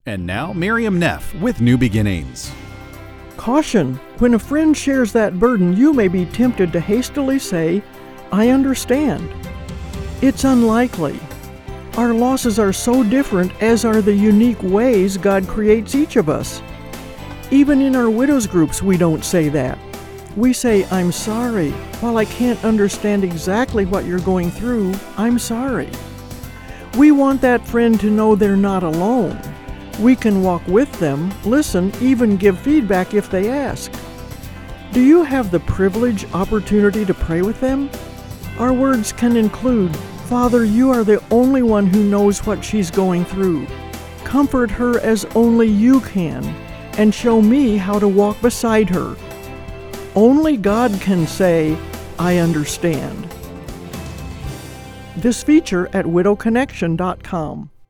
And now, Miriam Neff with New Beginnings. Caution! When a friend shares that burden, you may be tempted to hastily say, "I understand." It's unlikely. Our losses are so different, as are the unique ways God creates each of us. Even in our widows groups, we don't say that. We say, "I'm sorry. While I can't understand exactly what you're going through, I'm sorry." We want that friend to know they're not alone. We can walk with them, listen, even give feedback if they ask. Do you have the privileged opportunity to pray with them? Our words can include, "Father, you are the only one who knows what she's going through. Comfort her as only you can, and show me how to walk beside her." Only God can say, "I understand." This feature at widowconnection.com.